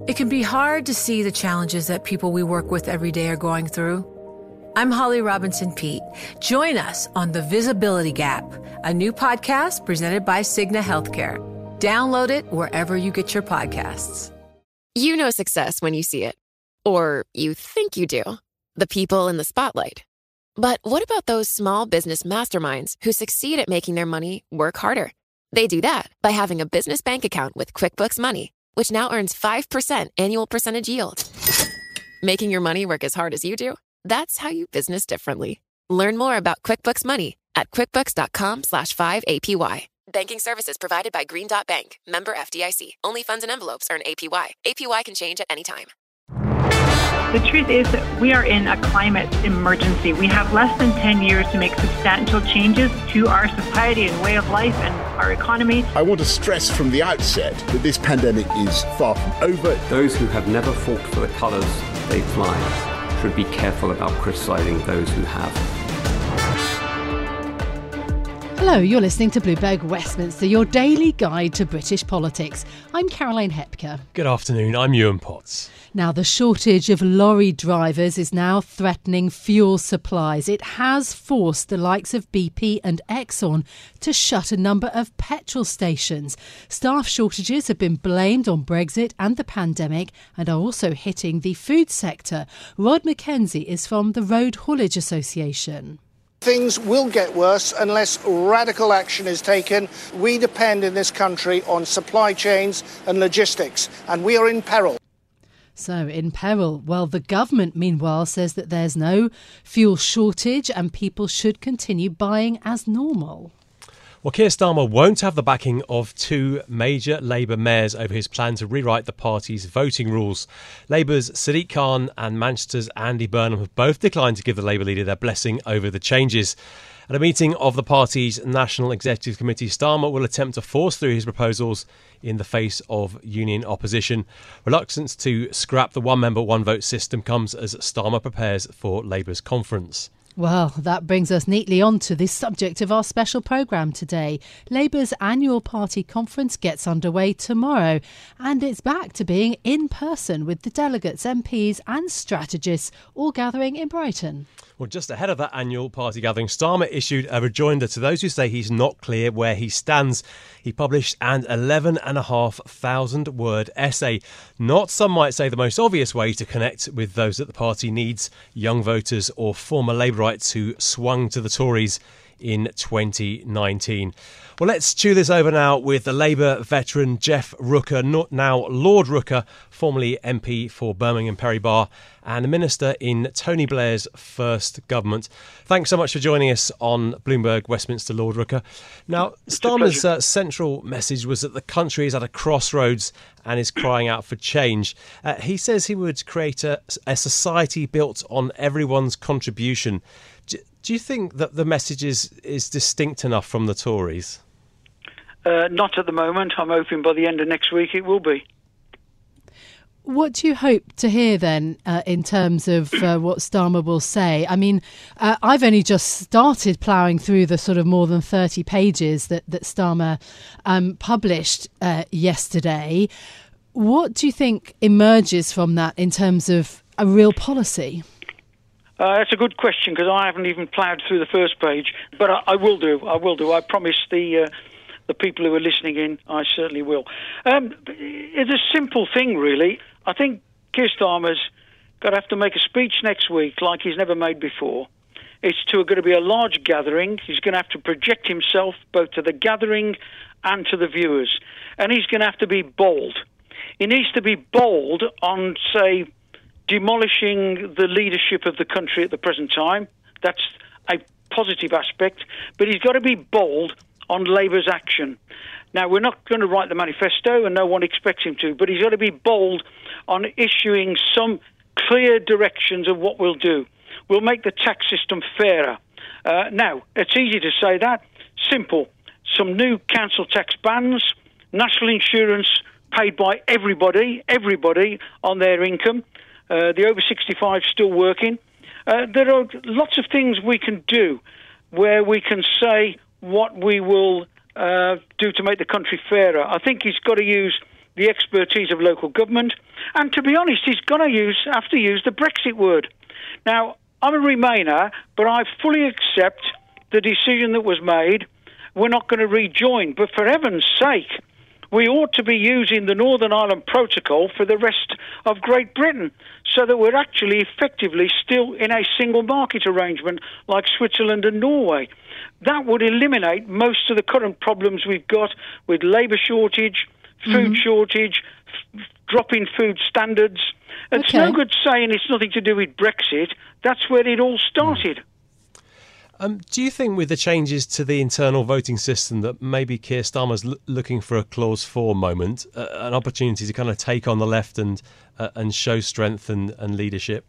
It can be hard to see the challenges that people we work with every day are going through. I'm Holly Robinson Peete. Join us on The Visibility Gap, a new podcast presented by Cigna Healthcare. Download it wherever you get your podcasts. You know success when you see it. Or you think you do. The people in the spotlight. But what about those small business masterminds who succeed at making their money work harder? They do that by having a business bank account with QuickBooks Money, which now earns 5% annual percentage yield. Making your money work as hard as you do? That's how you business differently. Learn more about QuickBooks Money at quickbooks.com/5APY. Banking services provided by Green Dot Bank. Member FDIC. Only funds and envelopes earn APY. APY can change at any time. The truth is that we are in a climate emergency. We have less than 10 years to make substantial changes to our society and way of life and our economy. I want to stress from the outset that this pandemic is far from over. Those who have never fought for the colours they fly should be careful about criticising those who have. Hello, you're listening to Bloomberg Westminster, your daily guide to British politics. I'm Caroline Hepker. Good afternoon, I'm Ewan Potts. Now, the shortage of lorry drivers is now threatening fuel supplies. It has forced the likes of BP and Exxon to shut a number of petrol stations. Staff shortages have been blamed on Brexit and the pandemic and are also hitting the food sector. Rod Mackenzie is from the Road Haulage Association. Things will get worse unless radical action is taken. We depend in this country on supply chains and logistics, and we are in peril. So, in peril. Well, the government, meanwhile, says that there's no fuel shortage and people should continue buying as normal. Well, Keir Starmer won't have the backing of two major Labour mayors over his plan to rewrite the party's voting rules. Labour's Sadiq Khan and Manchester's Andy Burnham have both declined to give the Labour leader their blessing over the changes. At a meeting of the party's National Executive Committee, Starmer will attempt to force through his proposals in the face of union opposition. Reluctance to scrap the one-member, one-vote system comes as Starmer prepares for Labour's conference. Well, that brings us neatly on to the subject of our special programme today. Labour's annual party conference gets underway tomorrow, and it's back to being in person with the delegates, MPs and strategists all gathering in Brighton. Well, just ahead of that annual party gathering, Starmer issued a rejoinder to those who say he's not clear where he stands. He published an 11,500-word essay, not, some might say, the most obvious way to connect with those that the party needs, young voters or former Labourites who swung to the Tories in 2019. Well, let's chew this over now with the Labour veteran Geoff Rooker, now Lord Rooker, formerly MP for Birmingham Perry Barr and a minister in Tony Blair's first government. Thanks so much for joining us on Bloomberg Westminster, Lord Rooker. Now, Starmer's central message was that the country is at a crossroads and is crying out for change. He says he would create a society built on everyone's contribution. Do you think that the message is distinct enough from the Tories? Not at the moment. I'm hoping by the end of next week it will be. What do you hope to hear then in terms of what Starmer will say? I mean, I've only just started ploughing through the sort of more than 30 pages that Starmer published yesterday. What do you think emerges from that in terms of a real policy? That's a good question because I haven't even ploughed through the first page, but I will do. I promise the people who are listening in, I certainly will. It's a simple thing, really. I think Keir Starmer's going to have to make a speech next week like he's never made before. It's going to be a large gathering. He's going to have to project himself both to the gathering and to the viewers. And he's going to have to be bold. He needs to be bold on, say, demolishing the leadership of the country at the present time. That's a positive aspect. But he's got to be bold on Labour's action. Now, we're not going to write the manifesto, and no one expects him to, but he's got to be bold on issuing some clear directions of what we'll do. We'll make the tax system fairer. Now, it's easy to say that. Simple. Some new council tax bans, national insurance paid by everybody on their income. The over 65 still working. There are lots of things we can do where we can say what we will do to make the country fairer. I think he's got to use the expertise of local government, and to be honest, he's going to have to use the Brexit word. Now, I'm a Remainer, but I fully accept the decision that was made. We're not going to rejoin, but for heaven's sake, we ought to be using the Northern Ireland Protocol for the rest of Great Britain so that we're actually effectively still in a single market arrangement like Switzerland and Norway. That would eliminate most of the current problems we've got with labour shortage, food shortage, dropping food standards. It's no good saying it's nothing to do with Brexit. That's where it all started. Do you think with the changes to the internal voting system that maybe Keir Starmer's looking for a Clause 4 moment, an opportunity to kind of take on the left and show strength and leadership?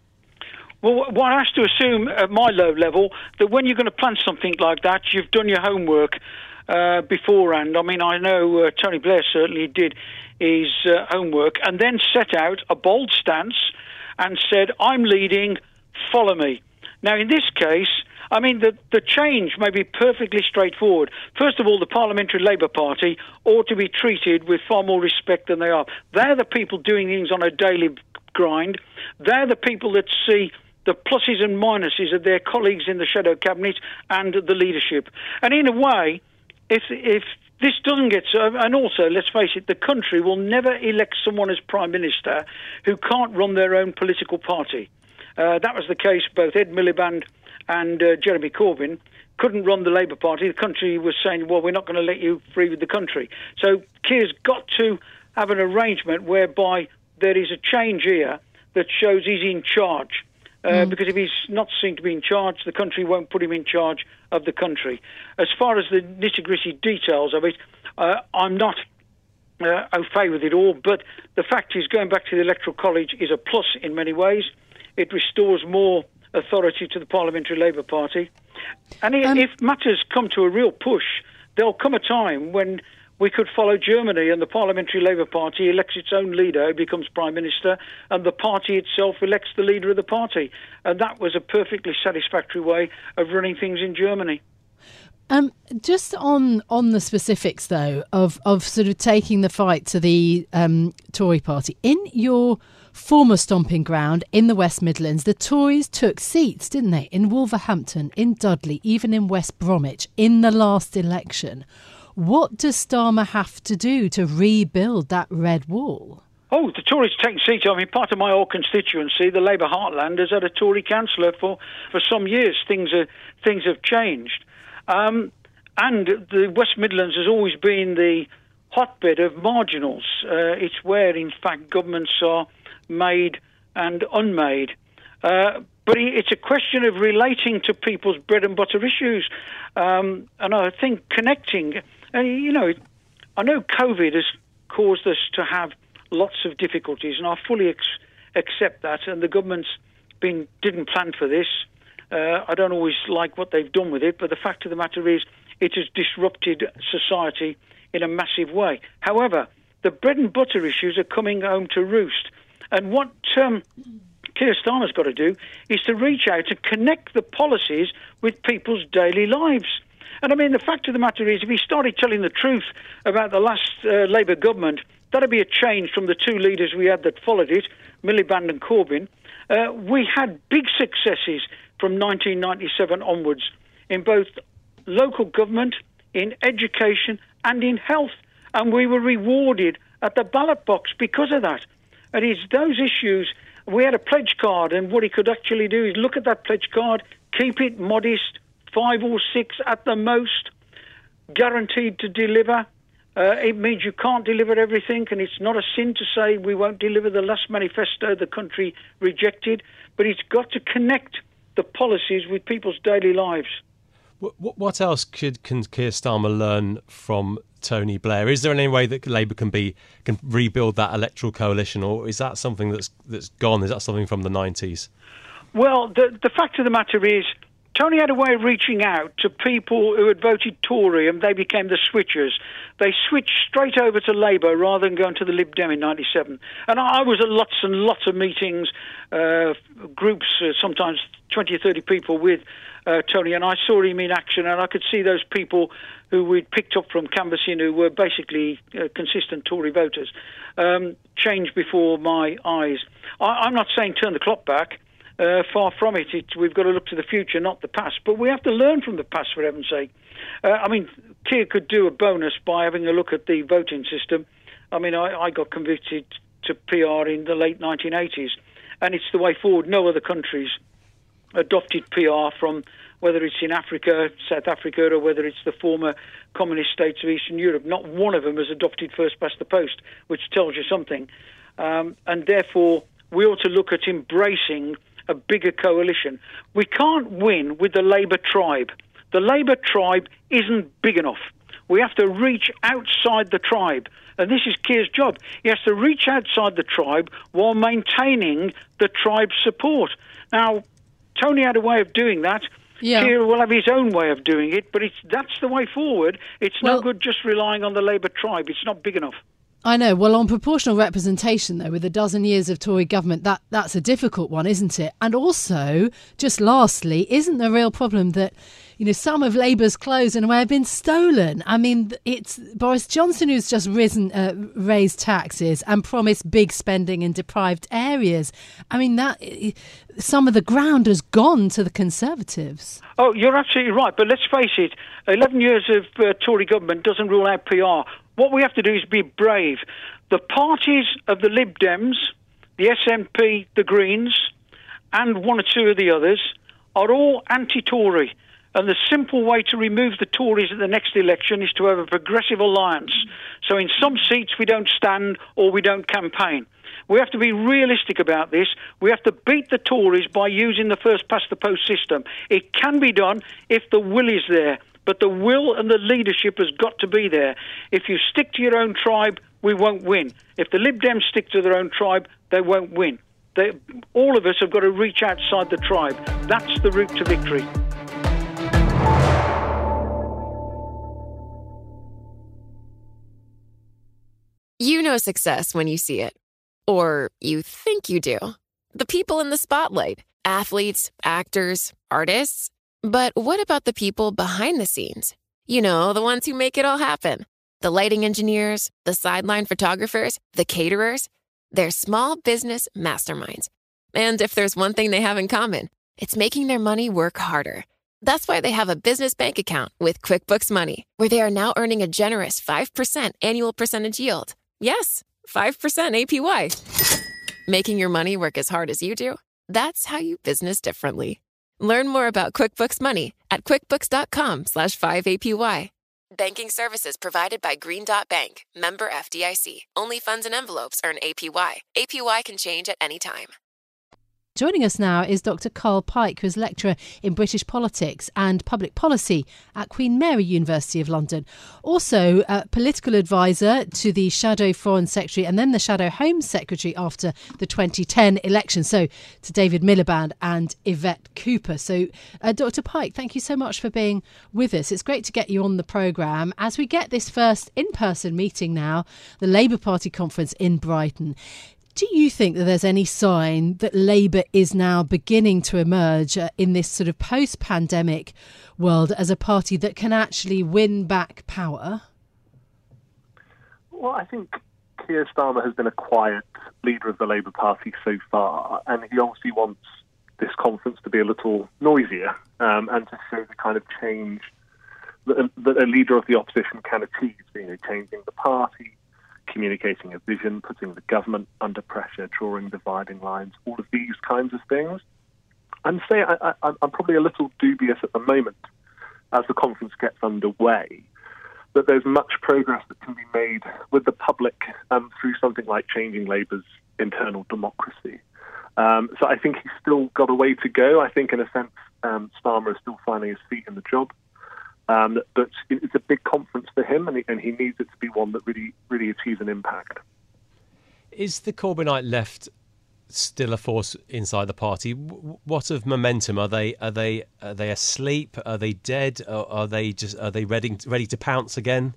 Well, one has to assume at my low level that when you're going to plan something like that, you've done your homework beforehand. I mean, I know Tony Blair certainly did his homework and then set out a bold stance and said, I'm leading, follow me. Now, in this case, I mean, the change may be perfectly straightforward. First of all, the Parliamentary Labour Party ought to be treated with far more respect than they are. They're the people doing things on a daily grind. They're the people that see the pluses and minuses of their colleagues in the shadow cabinet and the leadership. And in a way, if this doesn't get so, and also, let's face it, the country will never elect someone as Prime Minister who can't run their own political party. That was the case, both Ed Miliband and Jeremy Corbyn couldn't run the Labour Party. The country was saying, well, we're not going to let you free with the country. So Keir's got to have an arrangement whereby there is a change here that shows he's in charge. Because if he's not seen to be in charge, the country won't put him in charge of the country. As far as the nitty-gritty details of it, I'm not au fait with it all, but the fact is going back to the Electoral College is a plus in many ways. It restores more authority to the Parliamentary Labour Party. And if matters come to a real push, there'll come a time when we could follow Germany and the Parliamentary Labour Party elects its own leader who becomes Prime Minister and the party itself elects the leader of the party. And that was a perfectly satisfactory way of running things in Germany. Just on the specifics, though, of sort of taking the fight to the Tory party. In your former stomping ground in the West Midlands, the Tories took seats, didn't they, in Wolverhampton, in Dudley, even in West Bromwich, in the last election. What does Starmer have to do to rebuild that red wall? Oh, the Tories taking seats. I mean, part of my old constituency, the Labour heartland, has had a Tory councillor for some years. Things have changed. And the West Midlands has always been the hotbed of marginals. It's where, in fact, governments are made and unmade. But it's a question of relating to people's bread and butter issues. And I think connecting, and I know COVID has caused us to have lots of difficulties, and I fully accept that, and the government's didn't plan for this. I don't always like what they've done with it, but the fact of the matter is it has disrupted society in a massive way. However, the bread and butter issues are coming home to roost. And what Keir Starmer's got to do is to reach out and connect the policies with people's daily lives. And I mean, the fact of the matter is, if he started telling the truth about the last Labour government, that'd be a change from the two leaders we had that followed it, Miliband and Corbyn. We had big successes from 1997 onwards in both local government, in education and in health. And we were rewarded at the ballot box because of that. And it's those issues. We had a pledge card, and what he could actually do is look at that pledge card, keep it modest, 5 or 6 at the most, guaranteed to deliver. It means you can't deliver everything, and it's not a sin to say we won't deliver the last manifesto the country rejected, but it's got to connect the policies with people's daily lives. What else can Keir Starmer learn from Tony Blair? Is there any way that Labour can rebuild that electoral coalition, or is that something that's gone? Is that something from the 90s? Well, the fact of the matter is, Tony had a way of reaching out to people who had voted Tory and they became the switchers. They switched straight over to Labour rather than going to the Lib Dem in 97. And I was at lots and lots of meetings, groups, sometimes 20 or 30 people with Tony, and I saw him in action, and I could see those people who we'd picked up from canvassing who were basically consistent Tory voters change before my eyes. I'm not saying turn the clock back. Far from it. We've got to look to the future, not the past. But we have to learn from the past, for heaven's sake. Keir could do a bonus by having a look at the voting system. I got convicted to PR in the late 1980s, and it's the way forward. No other countries adopted PR from whether it's in Africa, South Africa, or whether it's the former communist states of Eastern Europe. Not one of them has adopted first past the post, which tells you something. And therefore, we ought to look at embracing a bigger coalition. We can't win with the Labour tribe. The Labour tribe isn't big enough. We have to reach outside the tribe. And this is Keir's job. He has to reach outside the tribe while maintaining the tribe's support. Now, Tony had a way of doing that. Yeah. Keir will have his own way of doing it, but that's the way forward. It's no good just relying on the Labour tribe. It's not big enough. I know. Well, on proportional representation, though, with a dozen years of Tory government, that's a difficult one, isn't it? And also, just lastly, isn't the real problem that, some of Labour's clothes in a way have been stolen? It's Boris Johnson who's just raised taxes and promised big spending in deprived areas. Some of the ground has gone to the Conservatives. Oh, you're absolutely right. But let's face it, 11 years of Tory government doesn't rule out PR. What we have to do is be brave. The parties of the Lib Dems, the SNP, the Greens, and one or two of the others are all anti-Tory. And the simple way to remove the Tories at the next election is to have a progressive alliance. So in some seats we don't stand or we don't campaign. We have to be realistic about this. We have to beat the Tories by using the first past the post system. It can be done if the will is there. But the will and the leadership has got to be there. If you stick to your own tribe, we won't win. If the Lib Dems stick to their own tribe, they won't win. All of us have got to reach outside the tribe. That's the route to victory. You know success when you see it. Or you think you do. The people in the spotlight. Athletes, actors, artists. But what about the people behind the scenes? The ones who make it all happen. The lighting engineers, the sideline photographers, the caterers. They're small business masterminds. And if there's one thing they have in common, it's making their money work harder. That's why they have a business bank account with QuickBooks Money, where they are now earning a generous 5% annual percentage yield. Yes, 5% APY. Making your money work as hard as you do? That's how you business differently. Learn more about QuickBooks Money at quickbooks.com/5APY. Banking services provided by Green Dot Bank, member FDIC. Only funds and envelopes earn APY. APY can change at any time. Joining us now is Dr. Karl Pike, who is lecturer in British politics and public policy at Queen Mary University of London. Also, a political advisor to the Shadow Foreign Secretary and then the Shadow Home Secretary after the 2010 election. So, to David Miliband and Yvette Cooper. So, Dr. Pike, thank you so much for being with us. It's great to get you on the programme as we get this first in-person meeting now, the Labour Party conference in Brighton. Do you think that there's any sign that Labour is now beginning to emerge in this sort of post-pandemic world as a party that can actually win back power? Well, I think Keir Starmer has been a quiet leader of the Labour Party so far, and he obviously wants this conference to be a little noisier and to show the kind of change that a leader of the opposition can achieve, changing the party, communicating a vision, putting the government under pressure, drawing dividing lines, all of these kinds of things. I'm probably a little dubious at the moment as the conference gets underway that there's much progress that can be made with the public through something like changing Labour's internal democracy. So I think he's still got a way to go. I think in a sense Starmer is still finding his feet in the job. But it's a big conference for him, and he needs it to be one that really achieves an impact. Is the Corbynite left still a force inside the party. What of momentum? Are they asleep? Are they dead? Are they ready to pounce again?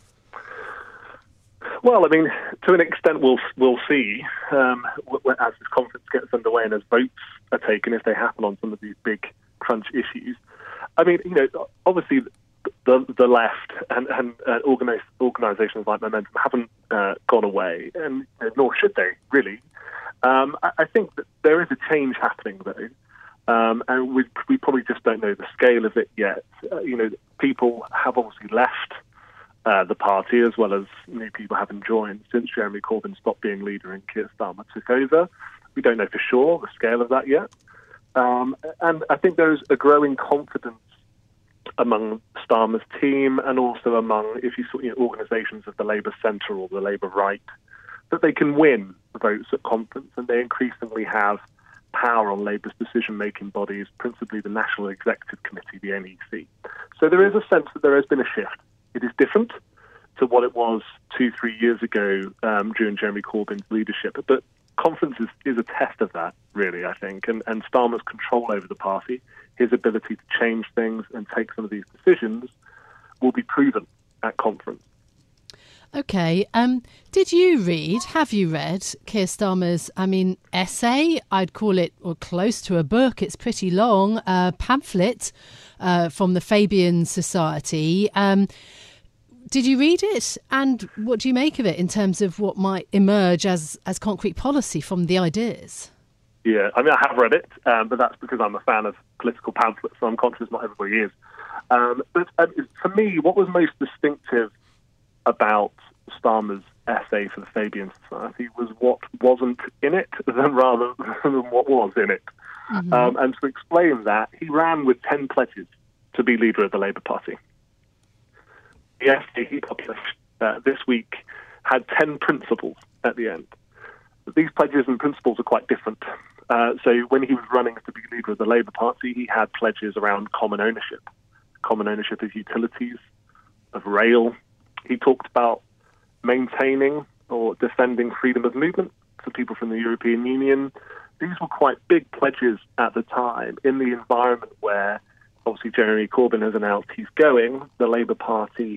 Well, I mean, to an extent, we'll see as this conference gets underway and as votes are taken, if they happen on some of these big crunch issues. I mean, obviously the left and organisations like Momentum haven't gone away, and nor should they, really. I think that there is a change happening, though, and we probably just don't know the scale of it yet. People have obviously left the party, as well as new people haven't joined since Jeremy Corbyn stopped being leader and Keir Starmer took over. We don't know for sure the scale of that yet. And I think there is a growing confidence among Starmer's team and also among, if you saw, organisations of the Labour centre or the Labour right, that they can win votes at conference, and they increasingly have power on Labour's decision-making bodies, principally the National Executive Committee, the NEC. So there is a sense that there has been a shift. It is different to what it was 2-3 years ago during Jeremy Corbyn's leadership, but conference is a test of that, really, I think, and Starmer's control over the party, his ability to change things and take some of these decisions will be proven at conference. OK. Have you read Keir Starmer's, essay? I'd call it, or close to a book. It's pretty long, pamphlet from the Fabian Society. Did you read it? And what do you make of it in terms of what might emerge as concrete policy from the ideas? Yeah, I have read it, but that's because I'm a fan of political pamphlets, so I'm conscious not everybody is. But for me, what was most distinctive about Starmer's essay for the Fabian Society was what wasn't in it rather than what was in it. Mm-hmm. And to explain that, he ran with 10 pledges to be leader of the Labour Party. The essay he published this week had 10 principles at the end. But these pledges and principles are quite different. So when he was running to be leader of the Labour Party, he had pledges around common ownership of utilities, of rail. He talked about maintaining or defending freedom of movement for people from the European Union. These were quite big pledges at the time in the environment where obviously Jeremy Corbyn has announced he's going. The Labour Party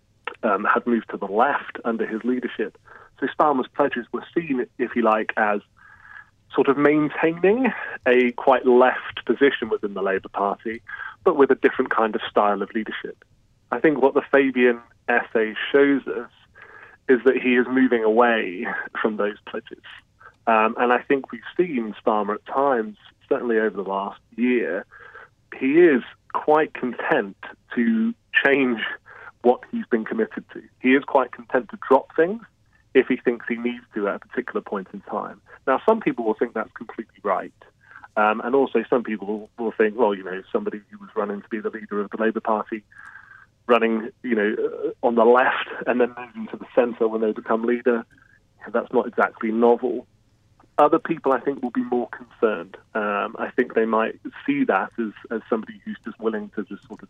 had moved to the left under his leadership. So Starmer's pledges were seen, if you like, as sort of maintaining a quite left position within the Labour Party, but with a different kind of style of leadership. I think what the Fabian essay shows us is that he is moving away from those pledges. And I think we've seen Starmer at times, certainly over the last year, he is quite content to change what he's been committed to. He is quite content to drop things if he thinks he needs to at a particular point in time. Now, some people will think that's completely right. And also some people will think, well, somebody who was running to be the leader of the Labour Party, running, on the left and then moving to the centre when they become leader, that's not exactly novel. Other people, I think, will be more concerned. I think they might see that as somebody who's just willing to just sort of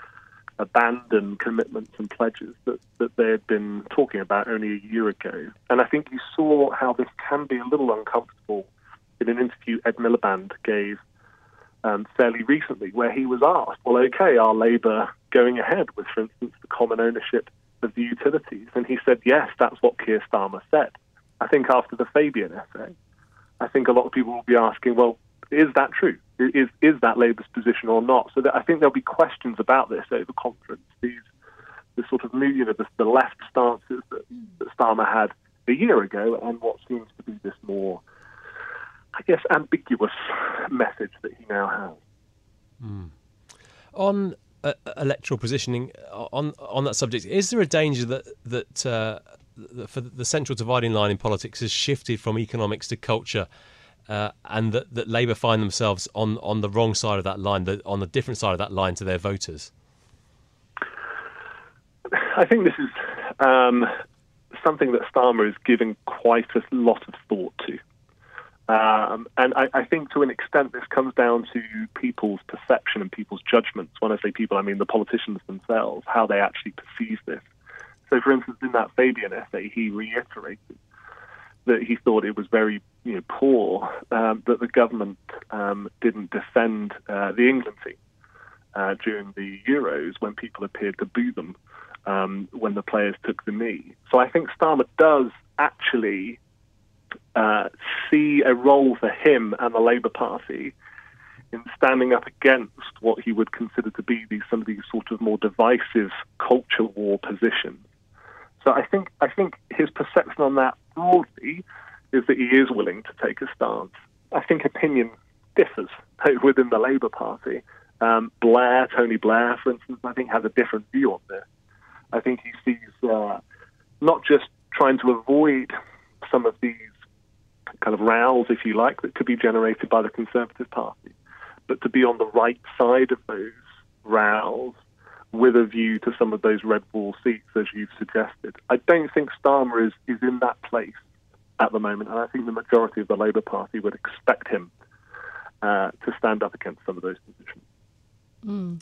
abandon commitments and pledges that they had been talking about only a year ago. And I think you saw how this can be a little uncomfortable in an interview Ed Miliband gave fairly recently, where he was asked, well, OK, are Labour going ahead with, for instance, the common ownership of the utilities? And he said, yes, that's what Keir Starmer said. I think after the Fabian essay, I think a lot of people will be asking, well, is that true? Is that Labour's position or not? So I think there'll be questions about this over conference. The sort of the left stances that Starmer had a year ago, and what seems to be this more, I guess, ambiguous message that he now has. Mm. On electoral positioning, on that subject, is there a danger that for the central dividing line in politics has shifted from economics to culture? And that Labour find themselves on the wrong side of that line, on the different side of that line to their voters? I think this is something that Starmer is giving quite a lot of thought to. And I think to an extent this comes down to people's perception and people's judgments. When I say people, I mean the politicians themselves, how they actually perceive this. So, for instance, in that Fabian essay, he reiterated that he thought it was very poor that the government didn't defend the England team during the Euros when people appeared to boo them when the players took the knee. So I think Starmer does actually see a role for him and the Labour Party in standing up against what he would consider to be some of these sort of more divisive culture war positions. So I think his perception on that broadly is that he is willing to take a stance. I think opinion differs within the Labour Party. Tony Blair, for instance, I think has a different view on this. I think he sees not just trying to avoid some of these kind of rows, if you like, that could be generated by the Conservative Party, but to be on the right side of those rows with a view to some of those red wall seats, as you've suggested. I don't think Starmer is in that place at the moment, and I think the majority of the Labour Party would expect him to stand up against some of those positions.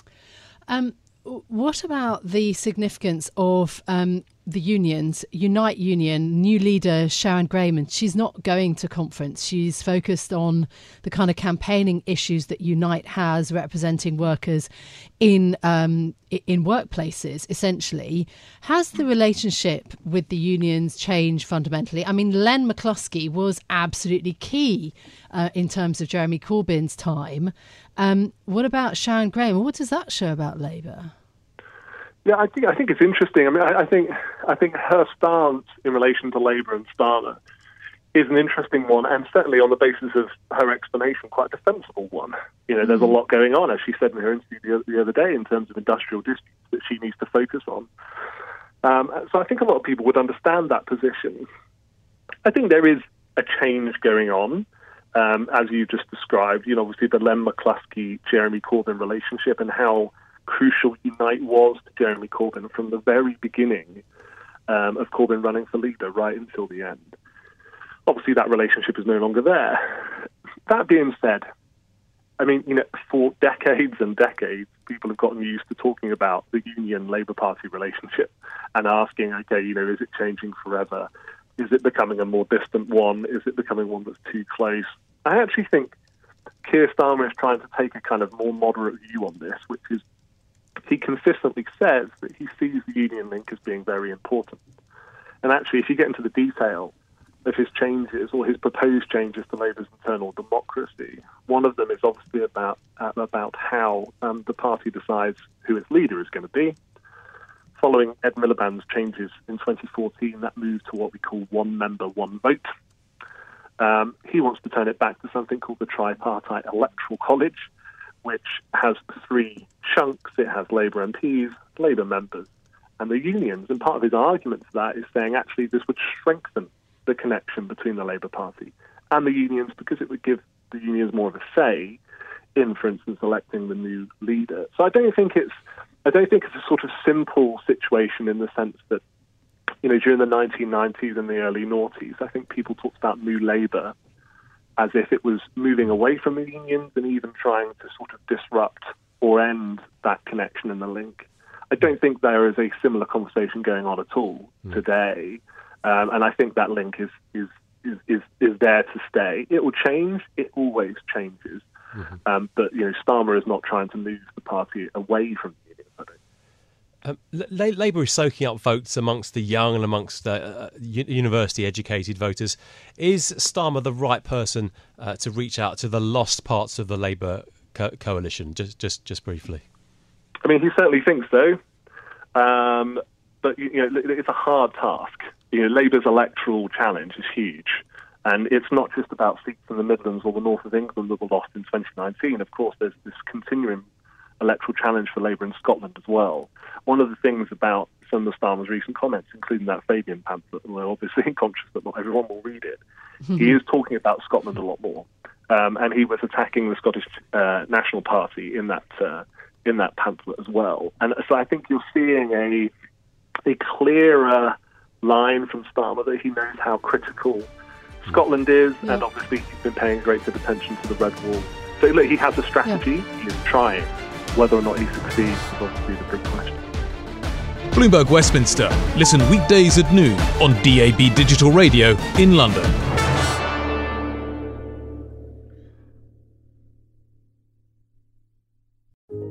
What about the significance of the unions? Unite Union, new leader Sharon Graham, she's not going to conference. She's focused on the kind of campaigning issues that Unite has, representing workers in workplaces, essentially. Has the relationship with the unions changed fundamentally? I mean, Len McCluskey was absolutely key in terms of Jeremy Corbyn's time. What about Sharon Graham? What does that show about Labour? Yeah, I think it's interesting. I mean, I think her stance in relation to Labour and Starmer is an interesting one, and certainly on the basis of her explanation, quite a defensible one. You know, there's a lot going on, as she said in her interview the other day, in terms of industrial disputes that she needs to focus on. So I think a lot of people would understand that position. I think there is a change going on, as you just described. You know, obviously the Len McCluskey-Jeremy Corbyn relationship and how crucial Unite was to Jeremy Corbyn from the very beginning of Corbyn running for leader right until the end. Obviously, that relationship is no longer there. That being said, I mean, you know, for decades and decades, people have gotten used to talking about the Union-Labour Party relationship and asking, okay, you know, is it changing forever? Is it becoming a more distant one? Is it becoming one that's too close? I actually think Keir Starmer is trying to take a kind of more moderate view on this, which is he consistently says that he sees the union link as being very important. And actually, if you get into the detail of his changes or his proposed changes to Labour's internal democracy, one of them is obviously about how the party decides who its leader is going to be. Following Ed Miliband's changes in 2014, that moved to what we call one member, one vote. He wants to turn it back to something called the tripartite electoral college, which has three chunks. It has Labour MPs, Labour members, and the unions. And part of his argument to that is saying actually this would strengthen the connection between the Labour Party and the unions because it would give the unions more of a say in, for instance, electing the new leader. So I don't think it's a sort of simple situation in the sense that, you know, during the 1990s and the early noughties, I think people talked about New Labour as if it was moving away from the unions and even trying to sort of disrupt or end that connection and the link. I don't think there is a similar conversation going on at all today, and I think that link is there to stay. It will change. It always changes. But you know, Starmer is not trying to move the party away from the unions, I don't. Labour is soaking up votes amongst the young and amongst university-educated voters. Is Starmer the right person to reach out to the lost parts of the Labour coalition? Just briefly. I mean, he certainly thinks so, but you know, it's a hard task. You know, Labour's electoral challenge is huge, and it's not just about seats in the Midlands or the north of England that were lost in 2019. Of course, there's this continuing electoral challenge for Labour in Scotland as well. One of the things about some of Starmer's recent comments, including that Fabian pamphlet, and we're obviously conscious that not everyone will read it, he is talking about Scotland a lot more. And he was attacking the Scottish National Party in that pamphlet as well. And so I think you're seeing a clearer line from Starmer that he knows how critical Scotland is, and obviously he's been paying great attention to the Red Wall. So look, he has a strategy, he's trying. Whether or not he succeeds is obviously the big question. Bloomberg Westminster. Listen weekdays at noon on DAB Digital Radio in London.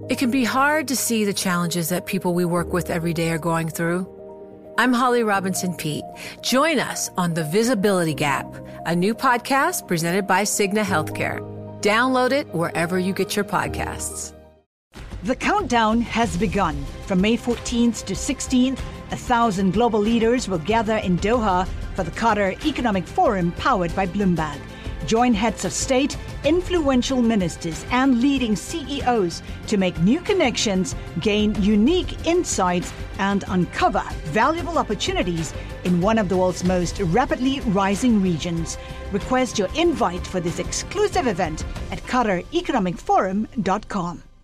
It can be hard to see the challenges that people we work with every day are going through. I'm Holly Robinson Peete. Join us on The Visibility Gap, a new podcast presented by Cigna Healthcare. Download it wherever you get your podcasts. The countdown has begun. From May 14th to 16th, 1,000 global leaders will gather in Doha for the Qatar Economic Forum powered by Bloomberg. Join heads of state, influential ministers, and leading CEOs to make new connections, gain unique insights, and uncover valuable opportunities in one of the world's most rapidly rising regions. Request your invite for this exclusive event at QatarEconomicForum.com.